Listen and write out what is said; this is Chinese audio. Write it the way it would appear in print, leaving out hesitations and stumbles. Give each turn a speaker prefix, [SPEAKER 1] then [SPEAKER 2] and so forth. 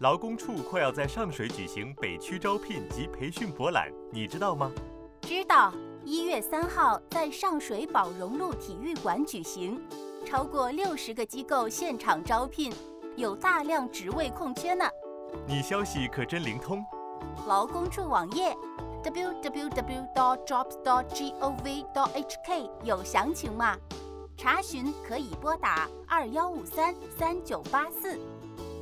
[SPEAKER 1] 劳工处快要在上水举行北区招聘及培训博览，你知道吗？
[SPEAKER 2] 知道，1月3号在上水宝荣路体育馆举行，超过60个机构现场招聘，有大量职位空缺呢。
[SPEAKER 1] 你消息可真灵通。
[SPEAKER 2] 劳工处网页 www.jobs.gov.hk 有详情吗？查询可以拨打21533984。